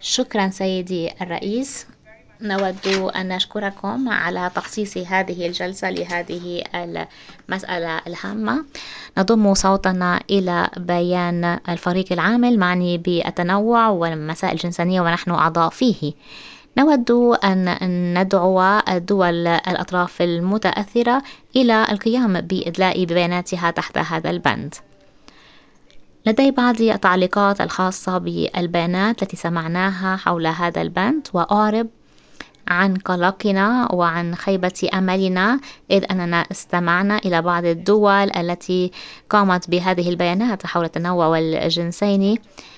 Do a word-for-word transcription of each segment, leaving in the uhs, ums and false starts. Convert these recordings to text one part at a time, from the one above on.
شكرا سيدي الرئيس. نود أن نشكركم على تخصيص هذه الجلسة لهذه المسألة الهامة. نضم صوتنا إلى بيان الفريق العامل معني بالتنوع والمسائل الجنسية ونحن أعضاء فيه. نود أن ندعو الدول الأطراف المتأثرة إلى القيام بإدلاء بياناتها تحت هذا البند. لدي بعض التعليقات الخاصة بالبيانات التي سمعناها حول هذا البند، وأعرب عن قلقنا وعن خيبة أملنا إذ أننا استمعنا إلى بعض الدول التي قامت بهذه البيانات حول التنوع والجنسين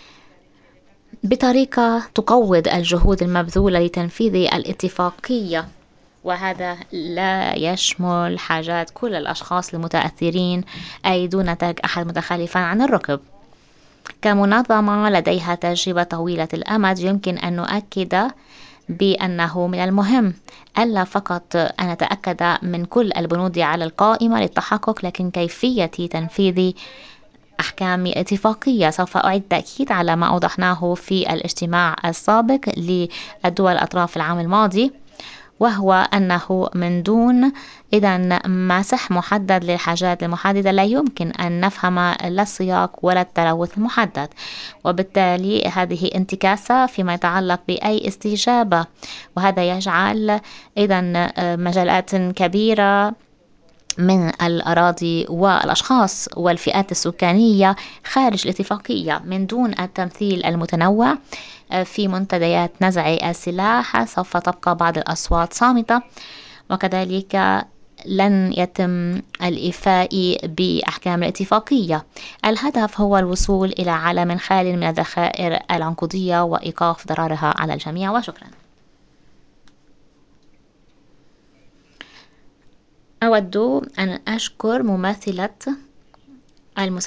بطريقة تقوض الجهود المبذولة لتنفيذ الاتفاقية، وهذا لا يشمل حاجات كل الأشخاص المتأثرين أي دون ترك أحد متخلفا عن الركب. كمنظمة لديها تجربة طويلة الأمد يمكن أن نؤكد بأنه من المهم ألا فقط أن نتأكد من كل البنود على القائمة للتحقق، لكن كيفية تنفيذ أحكام الاتفاقية. سوف أعيد تأكيد على ما أوضحناه في الاجتماع السابق للدول الأطراف العام الماضي، وهو أنه من دون إذن مسح محدد للحاجات المحددة لا يمكن أن نفهم لا السياق ولا التلوث المحدد، وبالتالي هذه انتكاسة فيما يتعلق بأي استجابة، وهذا يجعل إذن مجالات كبيرة من الأراضي والأشخاص والفئات السكانية خارج الاتفاقية من دون التمثيل المتنوع في منتديات نزع السلاح. سوف تبقى بعض الأصوات صامتة، وكذلك لن يتم الإيفاء بأحكام الاتفاقية. الهدف هو الوصول إلى عالم خال من الذخائر العنقودية وإيقاف ضررها على الجميع. وشكرا. أود أن أشكر ممثلة المساعدة